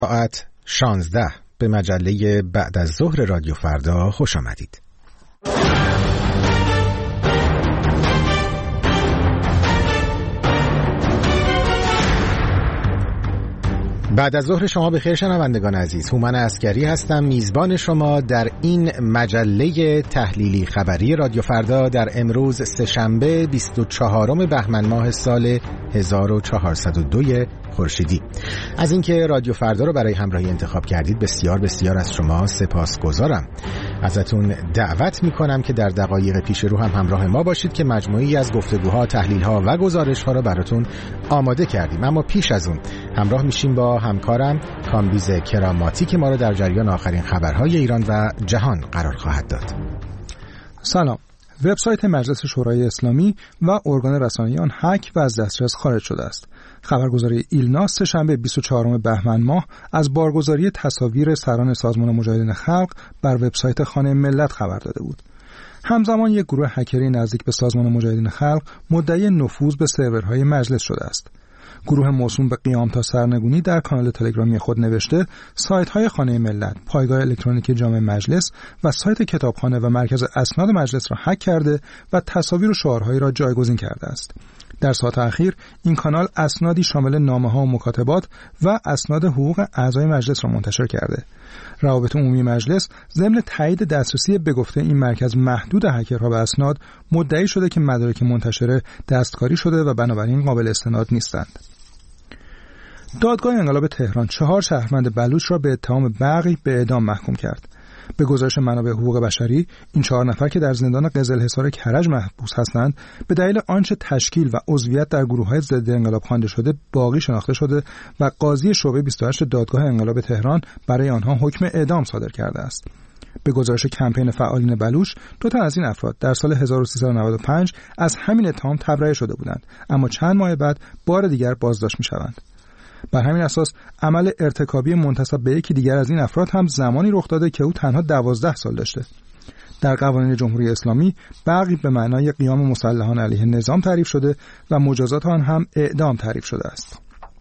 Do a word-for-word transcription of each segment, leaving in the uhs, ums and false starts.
ساعت شانزده به مجله بعد از ظهر رادیو فردا خوش آمدید. بعد از ظهر شما بخیر شنوندگان عزیز. هومن عسکری هستم، میزبان شما در این مجله تحلیلی خبری رادیو فردا در امروز سه‌شنبه بیست و چهارم بهمن ماه سال هزار و چهارصد و دو خورشیدی. از اینکه رادیو فردا رو برای همراهی انتخاب کردید بسیار بسیار از شما سپاسگزارم. ازتون دعوت میکنم که در دقایق پیش رو هم همراه ما باشید که مجموعی از گفتگوها، تحلیل‌ها و گزارش‌ها رو براتون آماده کردیم. اما پیش از اون همراه میشیم با همکارم کامبیز کراماتی که ما رو در جریان آخرین خبرهای ایران و جهان قرار خواهد داد. سلام. وبسایت مجلس شورای اسلامی و ارگان رسانه‌ای آن هک و از دسترس خارج شده است. خبرگزاری ایلنا سه‌شنبه بیست و چهارم بهمن ماه از بارگذاری تصاویر سران سازمان مجاهدین خلق بر وبسایت خانه ملت خبر داده بود. همزمان یک گروه هکری نزدیک به سازمان مجاهدین خلق مدعی نفوذ به سرورهای مجلس شده است. گروه موسوم به قیام تا سرنگونی در کانال تلگرامی خود نوشته سایت‌های خانه ملت، پایگاه الکترونیکی جامع مجلس و سایت کتابخانه و مرکز اسناد مجلس را هک کرده و تصاویر و شعارهایی را جایگزین کرده است. در ساعات اخیر این کانال اسنادی شامل نامه‌ها و مکاتبات و اسناد حقوق اعضای مجلس را منتشر کرده. روابط عمومی مجلس ضمن تایید دسترسی به گفته این مرکز محدود هکرها به اسناد مدعی شده که مدارک منتشره دستکاری شده و بنابراین قابل استناد نیستند. دادگاه انقلاب تهران چهار شهروند بلوچ را به اتهام بغی به اعدام محکوم کرد. به گزارش منابع حقوق بشری این چهار نفر که در زندان قزلحصار کرج محبوس هستند به دلیل آنچه تشکیل و عضویت در گروه‌های ضد انقلاب خوانده شده باقی شناخته شده و قاضی شعبه بیست و هشت دادگاه انقلاب تهران برای آنها حکم اعدام صادر کرده است. به گزارش کمپین فعالین بلوچ دو تن از این افراد در سال هزار و سیصد و نود و پنج از همین اتهام تبرئه شده بودند، اما چند ماه بعد بار دیگر بازداشت می‌شوند. بر همین اساس عمل ارتکابی منتسب به یکی دیگر از این افراد هم زمانی رخ داده که او تنها دوازده سال داشته. در قوانین جمهوری اسلامی بغی به معنای قیام مسلحان علیه نظام تعریف شده و مجازات آن هم اعدام تعریف شده است.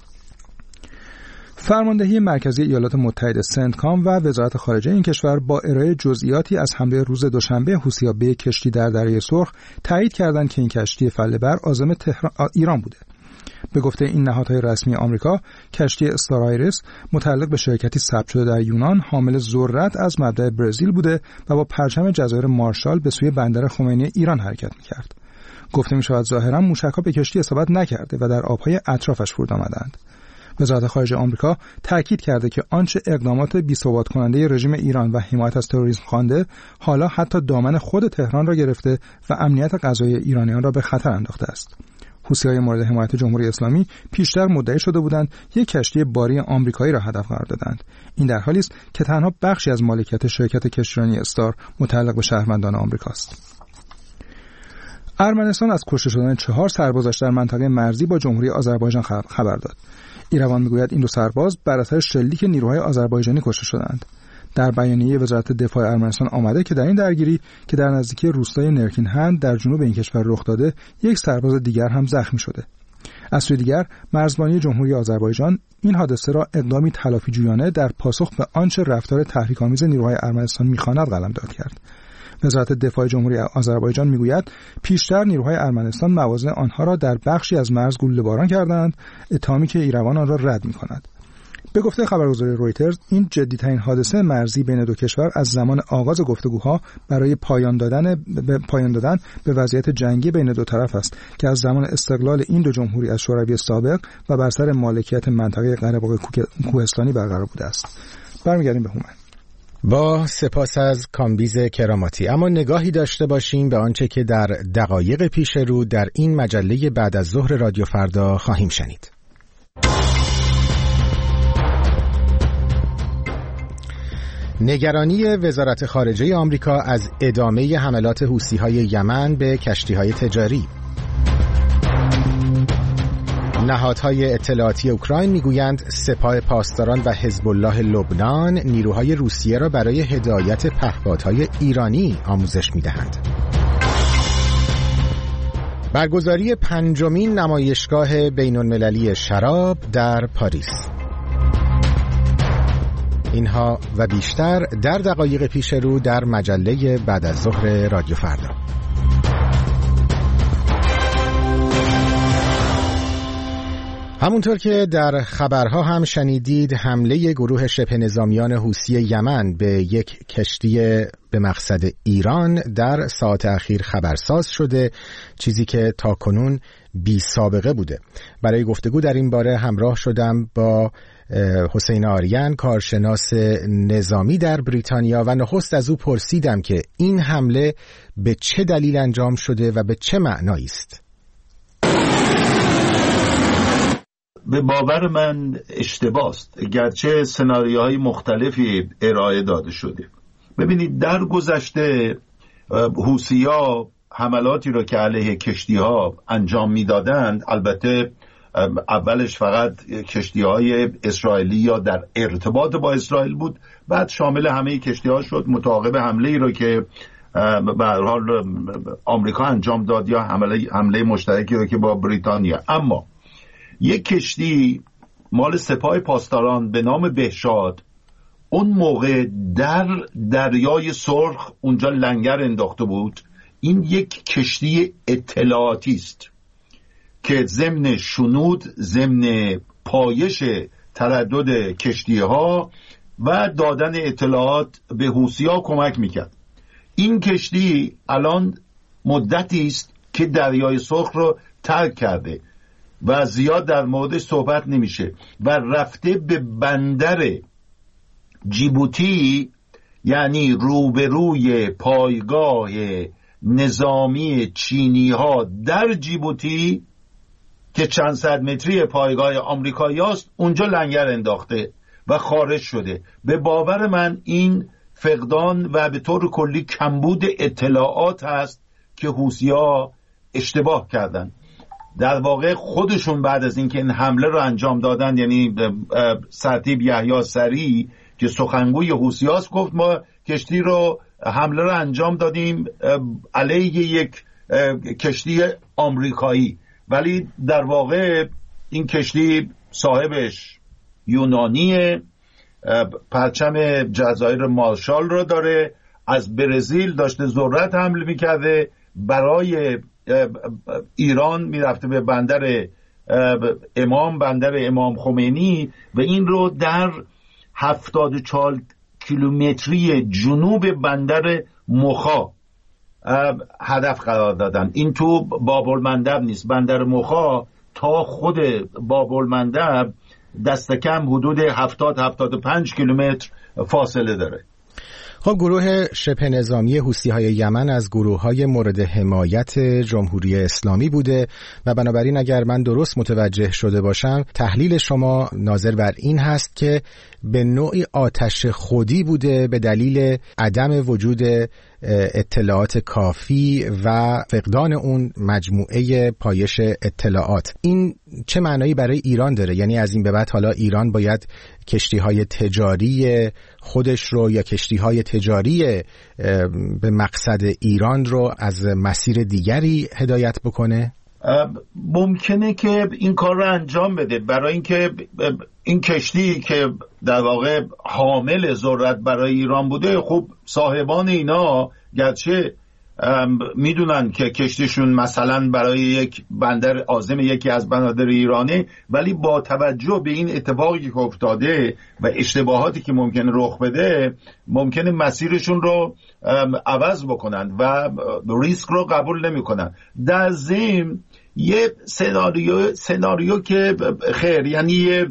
فرماندهی مرکزی ایالات متحده سنتکام و وزارت خارجه این کشور با ارائه جزئیاتی از حمله روز دوشنبه حوثی‌ها به کشتی در دریای سرخ تایید کردند که این کشتی فله‌بر عازم تهران ایران بوده. به گفته این نهادهای رسمی آمریکا، کشتی استار آیرس متعلق به شرکتی ثبت شده در یونان حامل ذرت از مبدأ برزیل بوده و با پرچم جزایر مارشال به سوی بندر خمینی ایران حرکت می‌کرد. گفته می‌شود ظاهراً موشک‌ها به کشتی اصابت نکرده و در آب‌های اطرافش فرود آمدند. وزارت خارجه آمریکا تاکید کرده که آنچه اقدامات بی‌ثبات کننده رژیم ایران و حمایت از تروریسم خوانده، حالا حتی دامن خود تهران را گرفته و امنیت غذایی ایرانیان را به خطر انداخته است. حوثی‌های مورد حمایت جمهوری اسلامی پیشتر مدعی شده بودند یک کشتی باری آمریکایی را هدف قرار دادند. این در حالی است که تنها بخشی از مالکیت شرکت کشتیرانی استار متعلق به شهروندان آمریکاست. ارمنستان از کشته شدن چهار سربازش در منطقه مرزی با جمهوری آذربایجان خبر داد. ایروان میگوید این دو سرباز بر اثر شلیک نیروهای آذربایجانی کشته شدند. در بیانیه وزارت دفاع ارمنستان آمده که در این درگیری که در نزدیکی روستای نرکینهند در جنوب این کشور رخ داده، یک سرباز دیگر هم زخمی شده. از سوی دیگر، مرزبانی جمهوری آذربایجان این حادثه را اقدامی تلافی جویانه در پاسخ به آنچه رفتار تحریک‌آمیز نیروهای ارمنستان می‌خواند قلمداد کرد. وزارت دفاع جمهوری آذربایجان میگوید پیشتر نیروهای ارمنستان موازن آنها را در بخشی از مرز گلوله‌باران کردند، اتهامی که ایروان آن را رد می‌کند. به گفته خبرگزاری رویترز این جدی‌ترین حادثه مرزی بین دو کشور از زمان آغاز گفتگوها برای پایان دادن به پایان دادن به وضعیت جنگی بین دو طرف است که از زمان استقلال این دو جمهوری از شوروی سابق و بر سر مالکیت منطقه قره‌باغ کوهستانی برقرار بوده است. برمیگردیم به هومن. با سپاس از کامبیز کراماتی. اما نگاهی داشته باشیم به آنچه که در دقایق پیش رو در این مجله بعد از ظهر رادیو فردا خواهیم شنید. نگرانی وزارت خارجه آمریکا از ادامه حملات حوثی‌های یمن به کشتی‌های تجاری. نهادهای اطلاعاتی اوکراین میگویند سپاه پاسداران و حزب الله لبنان نیروهای روسیه را برای هدایت پهپادهای ایرانی آموزش میدهند. برگزاری پنجمین نمایشگاه بین‌المللی شراب در پاریس. اینها و بیشتر در دقایق پیش رو در مجله بعد از ظهر رادیو فردا. همونطور که در خبرها هم شنیدید، حمله گروه شبه نظامیان حوثی یمن به یک کشتی به مقصد ایران در ساعات اخیر خبرساز شده، چیزی که تاکنون بی سابقه بوده. برای گفتگو در این باره همراه شدم با حسین آریان، کارشناس نظامی در بریتانیا، و نخست از او پرسیدم که این حمله به چه دلیل انجام شده و به چه معنایی است. به باور من اشتباه است، گرچه سناریوهای مختلفی ارائه داده شده. ببینید، در گذشته حوثی‌ها حملاتی را که علیه کشتی‌ها انجام می‌دادند، البته اولش فقط کشتی‌های اسرائیلی یا در ارتباط با اسرائیل بود، بعد شامل همه کشتی‌ها شد، متعاقب حمله‌ای را که به هر حال آمریکا انجام داد یا حمله حمله مشترکی را که با بریتانیا. اما یک کشتی مال سپاه پاسداران به نام بهشاد اون موقع در دریای سرخ اونجا لنگر انداخته بود. این یک کشتی اطلاعاتی است که ضمن شنود، ضمن پایش تردد کشتی ها و دادن اطلاعات به حوثی‌ها کمک میکرد. این کشتی الان مدتی است که دریای سرخ رو ترک کرده و زیاد در موردش صحبت نمیشه و رفته به بندر جیبوتی، یعنی روبروی پایگاه نظامی چینی ها در جیبوتی که چند صد متری پایگاه آمریکایی است، اونجا لنگر انداخته و خارج شده. به باور من این فقدان و به طور کلی کمبود اطلاعات هست که حوثی‌ها اشتباه کردن. در واقع خودشون بعد از اینکه این حمله رو انجام دادن، یعنی سرتیپ یحیی سری که سخنگوی حوثی‌هاست، گفت ما کشتی رو حمله رو انجام دادیم علیه یک کشتی آمریکایی، ولی در واقع این کشتی صاحبش یونانیه، پرچم جزایر مارشال رو داره، از برزیل داشته ذرت حمل میکرده، برای ایران میرفته به بندر امام بندر امام خمینی و این رو در هفتاد و چهار کیلومتری جنوب بندر مخا هدف قرار دادن. این تو باب‌المندب نیست، بندر مخا تا خود باب‌المندب دست کم حدود هفتاد تا هفتاد و پنج کیلومتر فاصله داره. خب، گروه شبه نظامی حوثی‌های یمن از گروه‌های مورد حمایت جمهوری اسلامی بوده و بنابراین اگر من درست متوجه شده باشم، تحلیل شما ناظر بر این هست که به نوعی آتش خودی بوده به دلیل عدم وجود اطلاعات کافی و فقدان اون مجموعه پایش اطلاعات. این چه معنایی برای ایران داره؟ یعنی از این به بعد حالا ایران باید کشتی‌های تجاری خودش رو یا کشتی‌های تجاری به مقصد ایران رو از مسیر دیگری هدایت بکنه؟ ممکنه که این کار رو انجام بده، برای اینکه این کشتی که در واقع حامل ذرت برای ایران بوده، خب صاحبان اینا گرچه میدونن که کشتیشون مثلا برای یک بندر عازم یکی از بنادر ایرانه، ولی با توجه به این اتفاقی که افتاده و اشتباهاتی که ممکنه رخ بده، ممکنه مسیرشون رو عوض بکنن و ریسک رو قبول نمیکنن. در ضمن یه سناریو سناریو که خیر، یعنی یه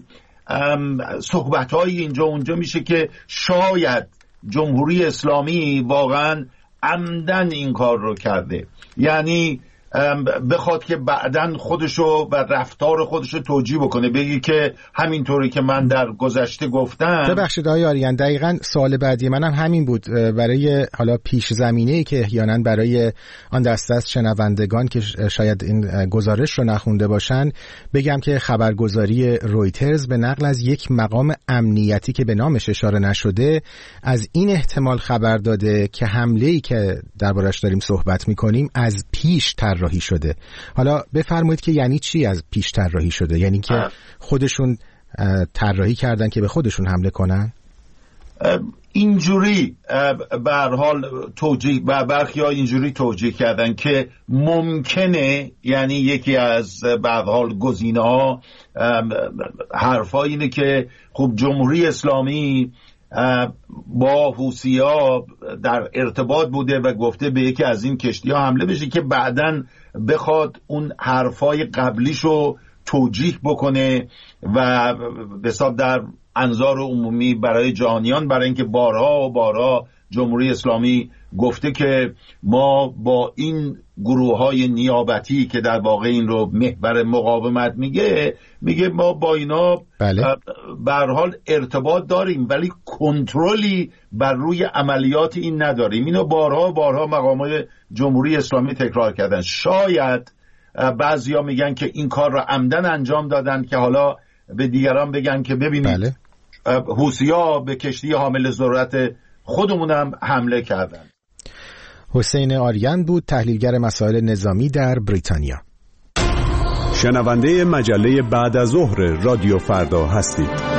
صحبت‌های اینجا اونجا میشه که شاید جمهوری اسلامی واقعاً عمدن این کار رو کرده، یعنی بخواد که بعدن خودشو و رفتار خودشو توجیه بکنه، بگی که همینطوری که من در گذشته گفتم. ببخشید آقای آریان، دقیقاً سوال بعدی منم همین بود، برای حالا پیش زمینه‌ای که احیانا برای آن دسته از شنوندگان که شاید این گزارش رو نخونده باشن بگم که خبرگزاری رویترز به نقل از یک مقام امنیتی که به نامش اشاره نشده از این احتمال خبر داده که حمله‌ای که دربارش داریم صحبت می‌کنیم از پیش طراحی شده. حالا بفرمایید که یعنی چی از پیش طراحی شده؟ یعنی که خودشون طراحی کردن که به خودشون حمله کنن؟ اینجوری به هر حال توجیه و برخی ها اینجوری توجیه کردن که ممکنه، یعنی یکی از به هر حال گزینه ها حرفا اینه که خب جمهوری اسلامی با حوثی‌ها در ارتباط بوده و گفته به یکی از این کشتی ها حمله بشه که بعداً بخواد اون حرفای قبلیشو توجیه بکنه و به حساب در انظار عمومی برای جهانیان، برای اینکه بارها و بارها جمهوری اسلامی گفته که ما با این گروه های نیابتی که در واقع این رو محور مقاومت میگه میگه ما با اینا بله. به هر حال ارتباط داریم ولی کنترلی بر روی عملیات این نداریم. اینو بارها بارها مقامات جمهوری اسلامی تکرار کردن. شاید بعضیا میگن که این کار را عمدن انجام دادن که حالا به دیگران بگن که ببینید بله. حوثی‌ها به کشتی حامل ذرت خودمون هم حمله کردن. حسین آریان بود، تحلیلگر مسائل نظامی در بریتانیا. شنونده مجله بعد از ظهر رادیو فردا هستید.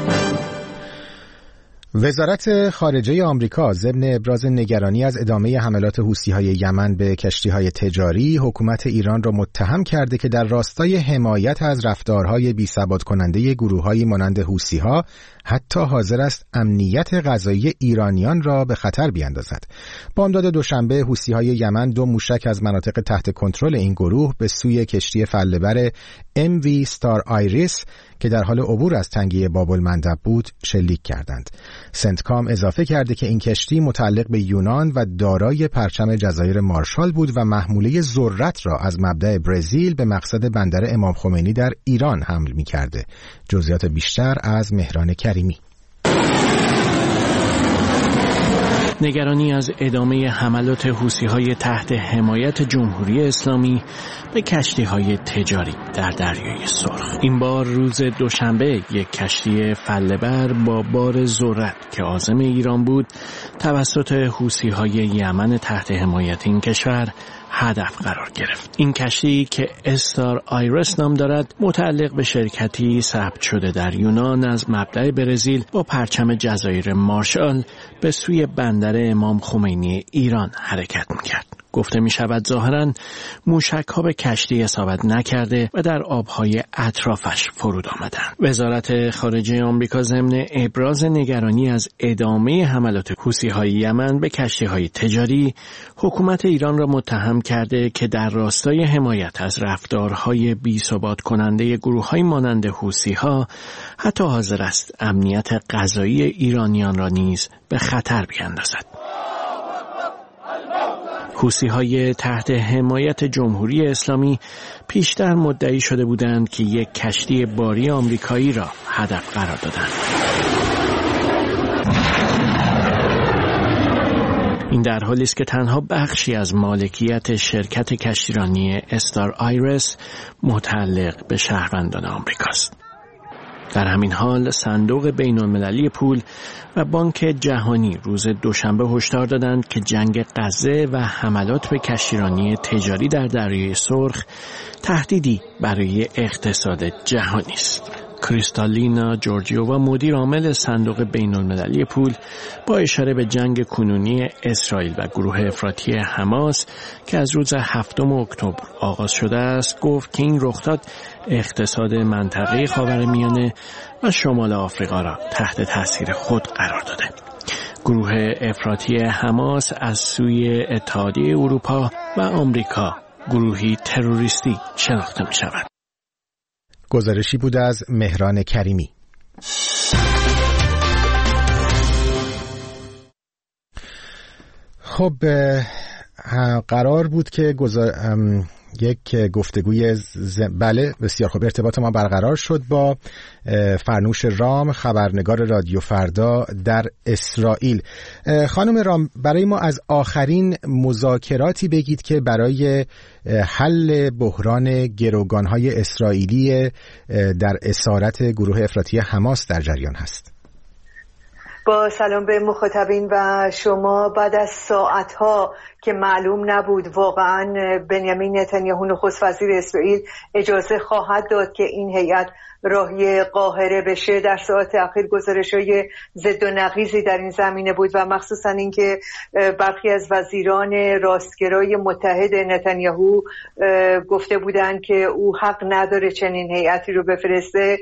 وزارت خارجه آمریکا ضمن ابراز نگرانی از ادامه حملات حوثی‌های یمن به کشتی‌های تجاری، حکومت ایران را متهم کرده که در راستای حمایت از رفتارهای بی‌ثبات کننده گروه‌هایی مانند حوثی‌ها حتی حاضر است امنیت غذایی ایرانیان را به خطر بیاندازد. بامداد دوشنبه حوثی‌های یمن دو موشک از مناطق تحت کنترل این گروه به سوی کشتی فله‌بر ام وی ستار آیریس که در حال عبور از تنگه باب المندب بود شلیک کردند. سنتکام اضافه کرده که این کشتی متعلق به یونان و دارای پرچم جزایر مارشال بود و محموله ذرت را از مبدأ برزیل به مقصد بندر امام خمینی در ایران حمل می‌کرده. جزئیات بیشتر از مهران کریمی. نگرانی از ادامه حملات حوثی‌های تحت حمایت جمهوری اسلامی به کشتی‌های تجاری در دریای سرخ. این بار روز دوشنبه یک کشتی فله‌بر با بار ذرت که عازم ایران بود توسط حوثی‌های یمن تحت حمایت این کشور هدف قرار گرفت. این کشتی که استار آیرس نام دارد متعلق به شرکتی ثبت شده در یونان از مبدأ برزیل با پرچم جزایر مارشال به سوی بندر امام خمینی ایران حرکت می‌کرد. گفته می شود ظاهراً موشک ها به کشتی اصابت نکرده و در آبهای اطرافش فرود آمدند. وزارت خارجه آمریکا ضمن ابراز نگرانی از ادامه حملات حوثی‌های یمن به کشتی‌های تجاری، حکومت ایران را متهم کرده که در راستای حمایت از رفتارهای بی‌ثبات کننده گروه‌های مانند حوثی‌ها حتی حاضر است امنیت غذایی ایرانیان را نیز به خطر بیاندازد. حوثی‌های تحت حمایت جمهوری اسلامی پیشتر مدعی شده بودند که یک کشتی باری آمریکایی را هدف قرار دادند. این در حالی است که تنها بخشی از مالکیت شرکت کشتیرانی استار آیرس متعلق به شهروندان آمریکاست. در همین حال صندوق بین‌المللی پول و بانک جهانی روز دوشنبه هشدار دادند که جنگ غزه و حملات به کشتیرانی تجاری در دریای سرخ تهدیدی برای اقتصاد جهانی است. کریستالینا جورجیووا مدیر عامل صندوق بین‌المللی پول با اشاره به جنگ کنونی اسرائیل و گروه افراطی حماس که از روز هفتم اکتبر آغاز شده است گفت که این رخداد اقتصاد منطقه خاورمیانه و شمال آفریقا را تحت تاثیر خود قرار داده. گروه افراطی حماس از سوی اتحادیه اروپا و آمریکا گروهی تروریستی شناخته می شود. گزارشی بود از مهران کریمی. خب قرار بود که گزار... یک گفتگوی ز... بله بسیار خوب ارتباط ما برقرار شد با فرنوش رام، خبرنگار رادیو فردا در اسرائیل. خانم رام، برای ما از آخرین مذاکراتی بگید که برای حل بحران گروگان‌های اسرائیلی در اسارت گروه افراطی حماس در جریان هست. با سلام به مخاطبین و شما. بعد از ساعتها که معلوم نبود واقعا بنیامین نتانیاهو نخست وزیر اسرائیل اجازه خواهد داد که این هیئت راهی قاهره بشه. در ساعت اخیر گزارش‌های ضد و نقیضی در این زمینه بود و مخصوصا اینکه برخی از وزیران راستگرای متحد نتانیاهو گفته بودند که او حق نداره چنین هیئتی رو بفرسته.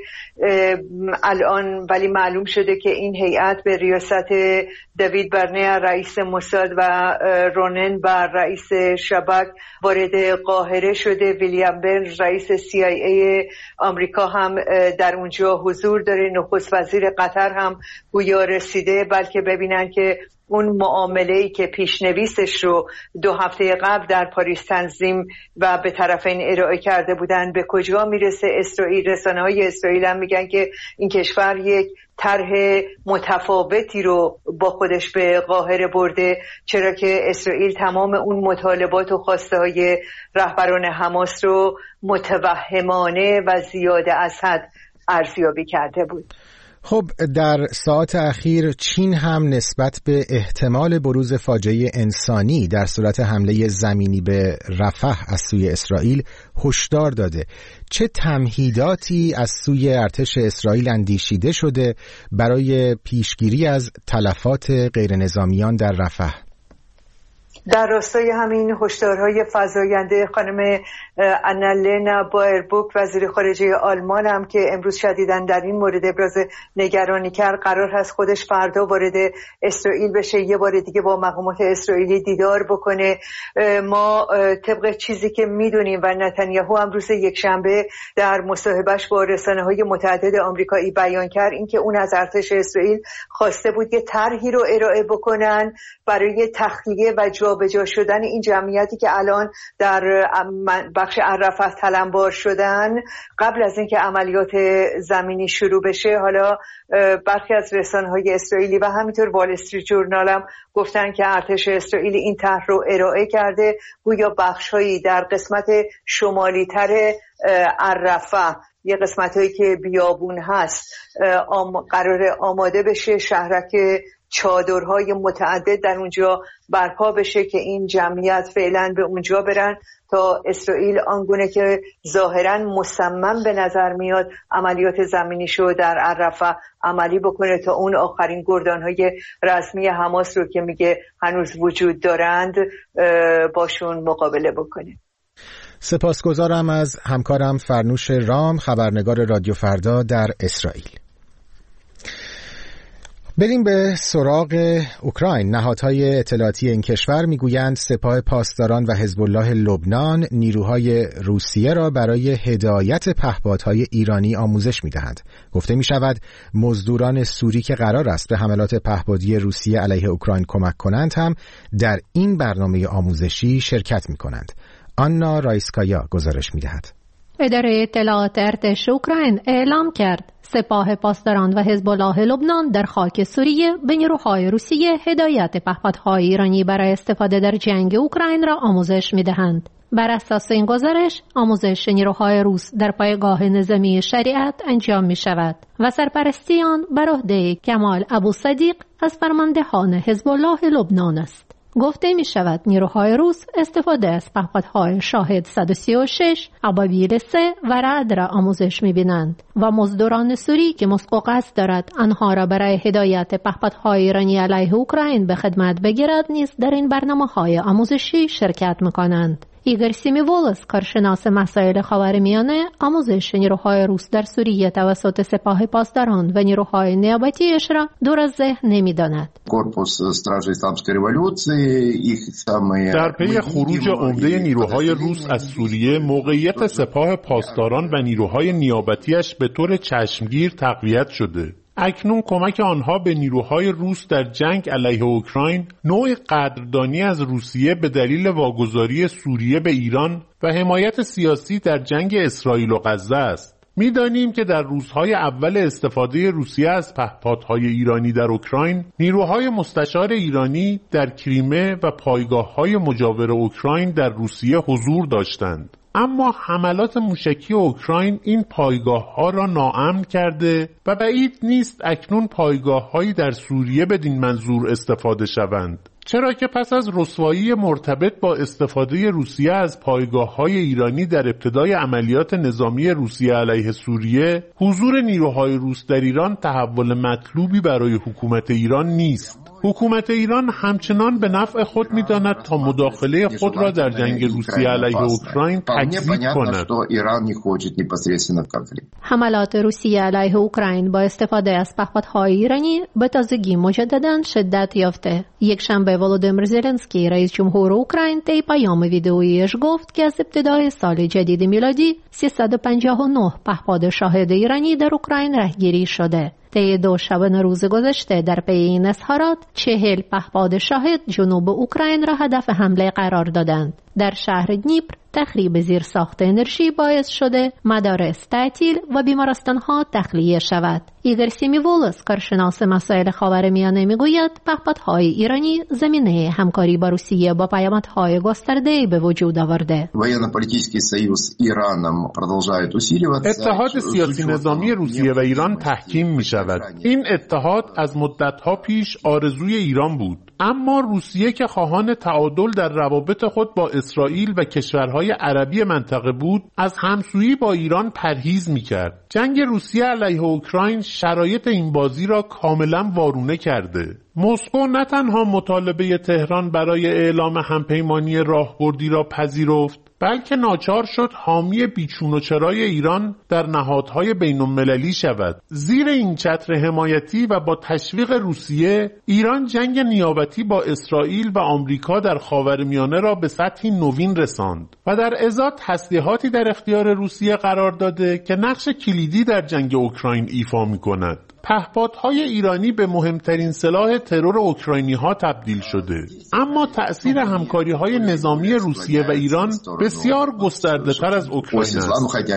الان ولی معلوم شده که این هیئت به ریاست دیوید برنر رئیس موساد و رونن بر رئیس شباک وارد قاهره شده. ویلیام برنز رئیس سی آی ای آمریکا هم در اونجا حضور داره. نخست وزیر قطر هم گویا رسیده بلکه ببینن که اون معامله‌ای که پیشنویسش رو دو هفته قبل در پاریس تنظیم و به طرفین ارائه کرده بودن به کجا میرسه. اسرائیل، رسانه‌های اسرائیل هم میگن که این کشور یک طرح متفاوتی رو با خودش به قاهره برده، چرا که اسرائیل تمام اون مطالبات و خواسته‌های رهبران حماس رو متوهمانه و زیاده از حد ارزیابی کرده بود. خب در ساعات اخیر چین هم نسبت به احتمال بروز فاجعه انسانی در صورت حمله زمینی به رفح از سوی اسرائیل هشدار داده. چه تمهیداتی از سوی ارتش اسرائیل اندیشیده شده برای پیشگیری از تلفات غیرنظامیان در رفح؟ در راستای همین هشدارهای فزاینده خانم آنالنا بایربوک وزیر خارجه آلمان هم که امروز شدیداً در این مورد ابراز نگرانی کرد، قرار هست خودش فردا وارد اسرائیل بشه، یه بار دیگه با مقامات اسرائیلی دیدار بکنه. ما طبق چیزی که میدونیم و نتانیاهو هم روز یکشنبه در مصاحبهش با رسانه‌های متعدد آمریکایی بیان کرد اینکه اون از ارتش اسرائیل خواسته بود که طرحی رو ارائه بکنن برای تخلیه و جابجا شدن این جمعیتی که الان در بخش الرفح تلمبار شدن قبل از اینکه عملیات زمینی شروع بشه. حالا برخی از رسانه‌های اسرائیلی و همینطور وال استریت جورنال هم گفتن که ارتش اسرائیلی این طرح رو ارائه کرده، گویا بخش‌هایی در قسمت شمالی‌تر الرفح، یه قسمت‌هایی که بیابون هست، آم قرار آماده بشه، شهرک چادرهای متعدد در اونجا برپا بشه که این جمعیت فعلا به اونجا برن تا اسرائیل آنگونه که ظاهراً مصمم به نظر میاد عملیات زمینی شو در الرفح عملی بکنه تا اون آخرین گردانهای رسمی حماس رو که میگه هنوز وجود دارند باشون مقابله بکنه. سپاسگزارم از همکارم فرنوش رام، خبرنگار رادیو فردا در اسرائیل. بریم به سراغ اوکراین. نهادهای اطلاعاتی این کشور میگویند سپاه پاسداران و حزب الله لبنان نیروهای روسیه را برای هدایت پهپادهای ایرانی آموزش میدهند. گفته می شود مزدوران سوری که قرار است به حملات پهپادی روسیه علیه اوکراین کمک کنند هم در این برنامه آموزشی شرکت می کنند. آنا رایسکایا گزارش می دهد. اداره اطلاعات ارتش اوکراین اعلام کرد سپاه پاسداران و حزب الله لبنان در خاک سوریه به نیروهای روسیه هدایت پهپادهای ایرانی برای استفاده در جنگ اوکراین را آموزش می‌دهند. بر اساس این گزارش، آموزش نیروهای روس در پایگاه نظامی شریعت انجام می‌شود و سرپرستی آن بر عهده کمال ابو صدیق از فرماندهان حزب الله لبنان است. گفته می شود نیروهای روس استفاده از پهپادهای شاهد صد و سی و شش، ابابیل سه و رعد را آموزش می بینند و مزدوران سوری که مسکو قصد دارد آنها را برای هدایت پهپادهای ایرانی علیه اوکراین به خدمت بگیرد نیز در این برنامه‌های آموزشی شرکت می کنند. ایگور سیمیولوس، کارشناس مسائل خاورمیانه، آموزش نیروهای روس در سوریه توسط سپاه پاسداران و نیروهای نیابتیش را دور از ذهن نمی‌داند. در پی خروج عمده نیروهای روس از سوریه، موقعیت سپاه پاسداران و نیروهای نیابتیش به طور چشمگیر تقویت شده. اکنون کمک آنها به نیروهای روس در جنگ علیه اوکراین نوع قدردانی از روسیه به دلیل واگذاری سوریه به ایران و حمایت سیاسی در جنگ اسرائیل و غزه است. می‌دانیم که در روزهای اول استفاده روسیه از پهپادهای ایرانی در اوکراین، نیروهای مستشار ایرانی در کریمه و پایگاه‌های مجاور اوکراین در روسیه حضور داشتند. اما حملات موشکی اوکراین این پایگاه‌ها را ناامن کرده و بعید نیست اکنون پایگاه‌هایی در سوریه بدین منظور استفاده شوند. چرا که پس از رسوایی مرتبط با استفاده روسیه از پایگاه‌های ایرانی در ابتدای عملیات نظامی روسیه علیه سوریه، حضور نیروهای روس در ایران تحول مطلوبی برای حکومت ایران نیست. حکومت ایران همچنان به نفع خود می‌داند تا مداخله خود را در جنگ روسیه علیه اوکراین تکذیب کند. حملات روسیه علیه اوکراین با استفاده از پهپادهای ایرانی به تازگی مجدداً شدت یافته. یک شنبه ولودیمیر زلنسکی رئیس جمهور اوکراین طی پیام ویدئویی‌اش گفت که از ابتدای سال جدید میلادی سیصد و پنجاه و نه پهپاد شاهد ایرانی در اوکراین رهگیری شده. طی دو شبانه روز گذشته در پی این اظهارات چهل پهپاد شاهد جنوب اوکراین را هدف حمله قرار دادند. در شهر دنیپر تخریب زیرساخت انرژی باعث شده مدارس تعطیل و بیمارستان‌ها تخلیه شود. ایگور سیمیولوس، کارشناس مسائل خاورمیانه، میگوید پهپادهای ایرانی زمینه همکاری با روسیه با پیامدهای گسترده‌ای به وجود آورده. اتحاد سیاسی نظامی روسیه و ایران تحکیم می شود. این اتحاد از مدت‌ها پیش آرزوی ایران بود، اما روسیه که خواهان تعادل در روابط خود با اسرائیل و کشورهای عربی منطقه بود، از همسویی با ایران پرهیز می‌کرد. جنگ روسیه علیه اوکراین شرایط این بازی را کاملا وارونه کرده. مسکو نه تنها مطالبه تهران برای اعلام همپیمانی راهبردی را پذیرفت، بلکه ناچار شد حامی بیچون و چرای ایران در نهادهای بین‌المللی شود. زیر این چتر حمایتی و با تشویق روسیه، ایران جنگ نیابتی با اسرائیل و آمریکا در خاورمیانه را به سطحی نوین رساند و در ازای تسلیحاتی در اختیار روسیه قرار داده که نقش کلیدی در جنگ اوکراین ایفا می‌کند. پهپادهای ایرانی به مهمترین سلاح ترور اوکراینی‌ها تبدیل شده، اما تأثیر همکاری‌های نظامی روسیه و ایران بسیار گسترده‌تر از اوکراین است.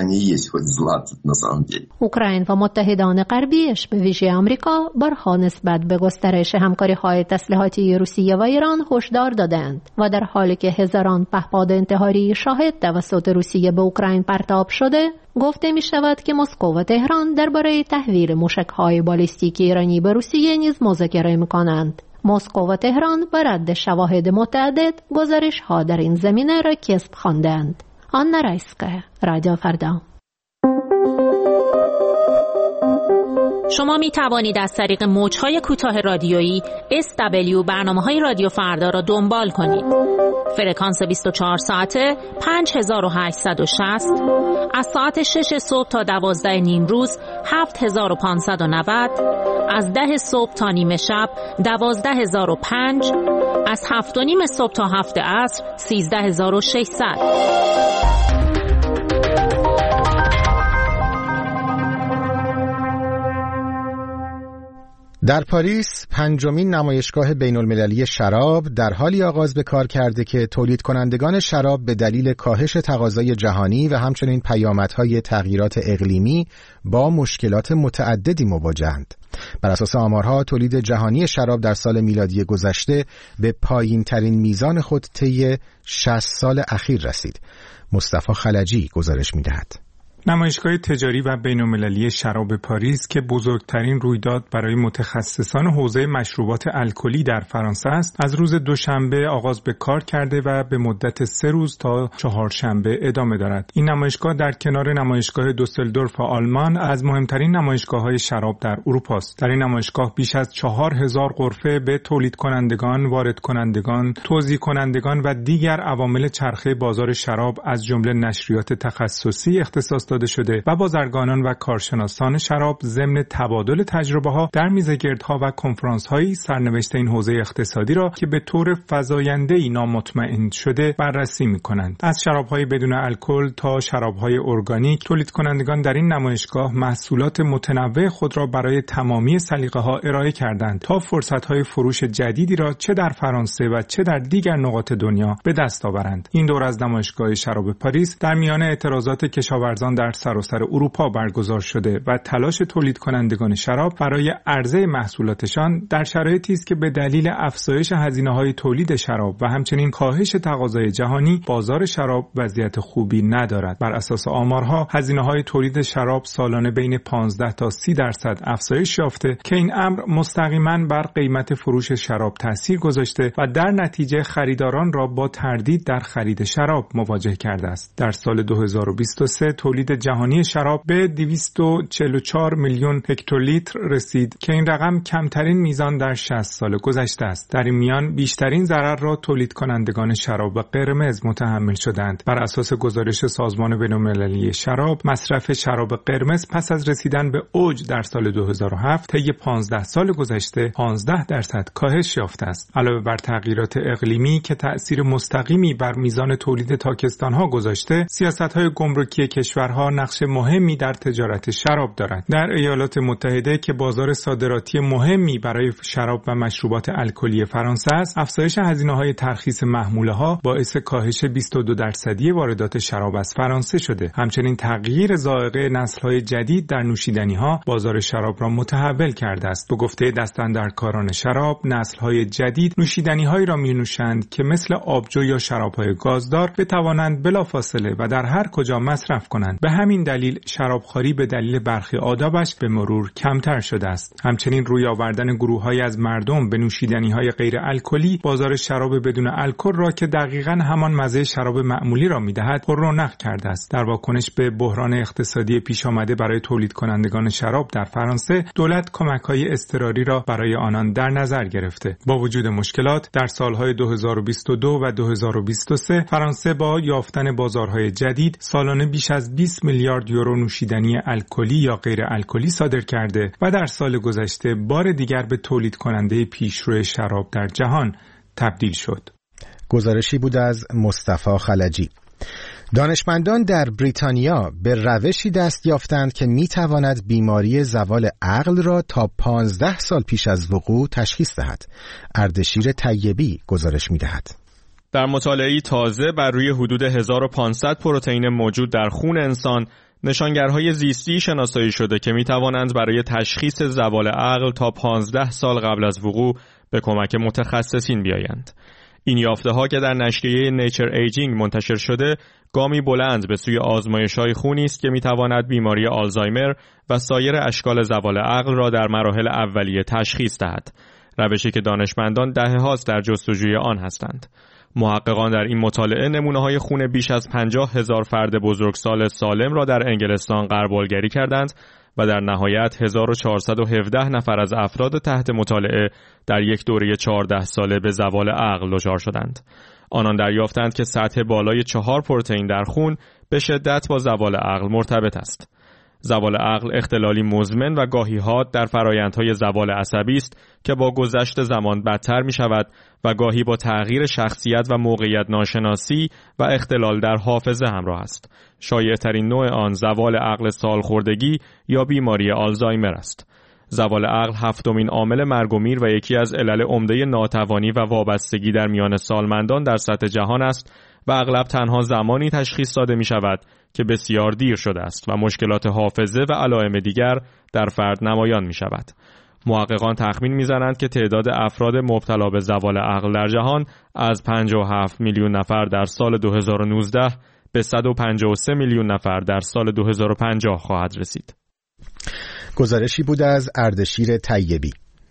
اوکراین و متحدان غربیش به ویژه آمریکا بارها نسبت به گسترش همکاری‌های تسلیحاتی روسیه و ایران هشدار دادند و در حالی که هزاران پهپاد انتحاری شاهد توسط روسیه به اوکراین پرتاب شده، گفته می شود که مسکو و تهران درباره تحویل موشک‌های بالیستیک ایرانی به روسیه نیز مذاکره می کنند. مسکو و تهران بر رد شواهد متعدد گزارش‌ها در این زمینه را کذب خواندند. آنا رایسکا، رادیو فردا. شما می توانید از طریق موج‌های کوتاه رادیویی اس دبلیو برنامه‌های رادیو فردا را دنبال کنید. فرکانس بیست و چهار ساعته پنج هزار و هشتصد و شصت، از ساعت شش صبح تا دوازده نیم روز هفت هزار و پانصد و نود، از ده صبح تا نیمه شب دوازده هزار و پنج، از هفت و نیم صبح تا هفت عصر سیزده هزار و ششصد. در پاریس پنجمین نمایشگاه بین‌المللی شراب در حالی آغاز به کار کرده که تولید کنندگان شراب به دلیل کاهش تقاضای جهانی و همچنین پیامدهای تغییرات اقلیمی با مشکلات متعددی مواجه‌اند. بر اساس آمارها تولید جهانی شراب در سال میلادی گذشته به پایین ترین میزان خود طی شصت سال اخیر رسید. مصطفی خلجی گزارش می‌دهد. نمایشگاه تجاری و بین‌المللی شراب پاریس که بزرگترین رویداد برای متخصصان حوزه مشروبات الکلی در فرانسه است، از روز دوشنبه آغاز به کار کرده و به مدت سه روز تا چهارشنبه ادامه دارد. این نمایشگاه در کنار نمایشگاه دوسلدورف آلمان از مهمترین نمایشگاه‌های شراب در اروپا است. در این نمایشگاه بیش از چهار هزار غرفه به تولید کنندگان، وارد کنندگان، توزیع کنندگان و دیگر عوامل چرخه بازار شراب از جمله نشریات تخصصی اختصاص داده شده و بازرگانان و کارشناسان شراب ضمن تبادل تجربه‌ها در میزگردها و کنفرانس‌های سرنوشت این حوزه اقتصادی را که به طور فزاینده‌ای نامطمئن شده بررسی می‌کنند. از شراب‌های بدون الکل تا شراب‌های ارگانیک، تولید کنندگان در این نمایشگاه محصولات متنوع خود را برای تمامی سلیقه‌ها ارائه کردند تا فرصت‌های فروش جدیدی را چه در فرانسه و چه در دیگر نقاط دنیا به دست آورند. این دور از نمایشگاه شراب پاریس در میان اعتراضات کشاورزان در در سراسر اروپا برگزار شده و تلاش تولید کنندگان شراب برای عرضه محصولاتشان در شرایطی است که به دلیل افزایش هزینه‌های تولید شراب و همچنین کاهش تقاضای جهانی بازار شراب وضعیت خوبی ندارد. بر اساس آمارها هزینه‌های تولید شراب سالانه بین پانزده تا سی درصد افزایش یافته که این امر مستقیما بر قیمت فروش شراب تاثیر گذاشته و در نتیجه خریداران را با تردید در خرید شراب مواجه کرده است. در سال دو هزار و بیست و سه تولید جهانی شراب به دویست و چهل و چهار میلیون هکتولیتر رسید که این رقم کمترین میزان در شصت سال گذشته است. در این میان بیشترین ضرر را تولید کنندگان شراب قرمز متحمل شدند. بر اساس گزارش سازمان بین‌المللی شراب، مصرف شراب قرمز پس از رسیدن به اوج در سال دو هزار و هفت طی پانزده سال گذشته پانزده درصد کاهش یافته است. علاوه بر تغییرات اقلیمی که تأثیر مستقیمی بر میزان تولید تاکستان‌ها گذاشته، سیاست‌های گمرکی کشورها نقش مهمی در تجارت شراب دارند. در ایالات متحده که بازار صادراتی مهمی برای شراب و مشروبات الکلی فرانسه است، افزایش هزینه‌های ترخیص محموله‌ها باعث کاهش بیست و دو درصدی واردات شراب از فرانسه شده. همچنین تغییر ذائقه نسل‌های جدید در نوشیدنی‌ها بازار شراب را متحول کرده است. به گفته دستاندرکاران شراب، نسل‌های جدید نوشیدنی‌هایی را می‌نوشند که مثل آبجو یا شراب‌های گازدار بتوانند بلافاصله و در هر کجا مصرف کنند. به همین دلیل شرابخواری به دلیل برخی آدابش به مرور کمتر شده است. همچنین روی آوردن گروه‌هایی از مردم به نوشیدنی‌های غیر الکلی بازار شراب بدون الکل را که دقیقاً همان مزه شراب معمولی را می‌دهد پر رونق کرده است. در واکنش به بحران اقتصادی پیش آمده برای تولید کنندگان شراب در فرانسه، دولت کمک‌های اضطراری را برای آنان در نظر گرفته. با وجود مشکلات در سال‌های دو هزار و بیست و دو و دو هزار و بیست و سه فرانسه با یافتن بازارهای جدید سالانه بیش از بیست میلیارد یورو نوشیدنی الکلی یا غیر الکلی صادر کرده و در سال گذشته بار دیگر به تولید کننده پیشرو شراب در جهان تبدیل شد. گزارشی بود از مصطفی خلجی. دانشمندان در بریتانیا به روشی دست یافتند که میتواند بیماری زوال عقل را تا پانزده سال پیش از وقوع تشخیص دهد. اردشیر طیبی گزارش میدهد. در مطالعه‌ای تازه بر روی حدود هزار و پانصد پروتئین موجود در خون انسان، نشانگرهای زیستی شناسایی شده که میتوانند برای تشخیص زوال عقل تا پانزده سال قبل از وقوع به کمک متخصصین بیایند. این یافته‌ها که در نشریه نیچر ایجینگ منتشر شده، گامی بلند به سوی آزمایش‌های خونی است که می‌تواند بیماری آلزایمر و سایر اشکال زوال عقل را در مراحل اولیه تشخیص دهد. روشی که دانشمندان دهه‌هاست در جستجوی آن هستند. محققان در این مطالعه نمونه‌های خون بیش از پنجاه هزار فرد بزرگسال سالم را در انگلستان غربالگری کردند و در نهایت هزار و چهارصد و هفده نفر از افراد تحت مطالعه در یک دوره چهارده ساله به زوال عقل دچار شدند. آنان دریافتند که سطح بالای چهار پروتئین در خون به شدت با زوال عقل مرتبط است. زوال عقل اختلالی مزمن و گاهی حاد در فرآیندهای زوال عصبی است که با گذشت زمان بدتر می شود و گاهی با تغییر شخصیت و موقعیت ناشناسی و اختلال در حافظه همراه است. شایع‌ترین نوع آن زوال عقل سالخوردگی یا بیماری آلزایمر است. زوال عقل هفتمین عامل مرگ و میر و یکی از علل عمده ناتوانی و وابستگی در میان سالمندان در سطح جهان است و اغلب تنها زمانی تشخیص داده می شود که بسیار دیر شده است و مشکلات حافظه و علائم دیگر در فرد نمایان می شود. محققان تخمین می زنند که تعداد افراد مبتلا به زوال عقل در جهان از پنجاه و هفت میلیون نفر در سال دو هزار و نوزده به صد و پنجاه و سه میلیون نفر در سال دو هزار و پنجاه خواهد رسید. گزارشی بود از اردشیر طیبی.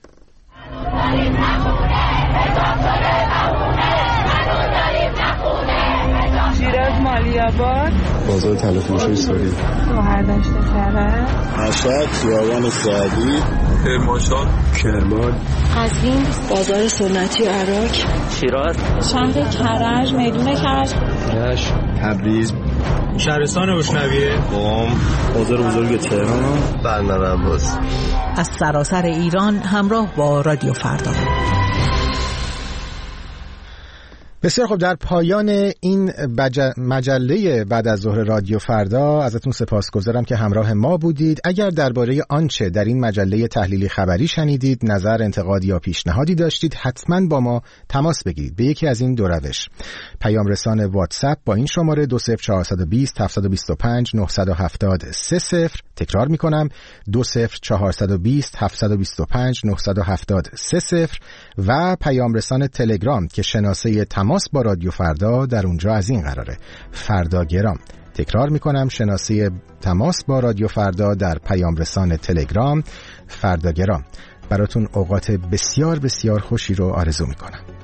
شیراز مالی‌آباد، بازار طلافروشی سوری، شهردشت کرج، مشهد، خیابان سعدی، کرمانشاه، کرمان، قزوین، بازار سنتی عراق، شیراز، شهر کرج، میدون کرج، کرج، تبریز، شهرستان روشنویه، قم، بازار بزرگ تهران، بندر عباس. از سراسر ایران همراه با رادیو فردا. بسیار خب، در پایان این مجله بعد از ظهر رادیو فردا ازتون سپاسگزارم که همراه ما بودید. اگر درباره آنچه در این مجله تحلیلی خبری شنیدید نظر، انتقاد یا پیشنهادی داشتید حتما با ما تماس بگیرید به یکی از این دو روش: پیام رسان واتساپ با این شماره دو صفر چهار دو صفر هفت دو پنج نه هفت سه صفر، تکرار میکنم دو صفر چهار دو صفر هفت دو پنج نه هفت سه صفر، و پیام رسان تلگرام که شناسه تماس با رادیو فردا در اونجا از این قراره: فرداگرام. تکرار میکنم شناسه تماس با رادیو فردا در پیام رسان تلگرام: فرداگرام. براتون اوقات بسیار بسیار خوشی رو آرزو میکنم.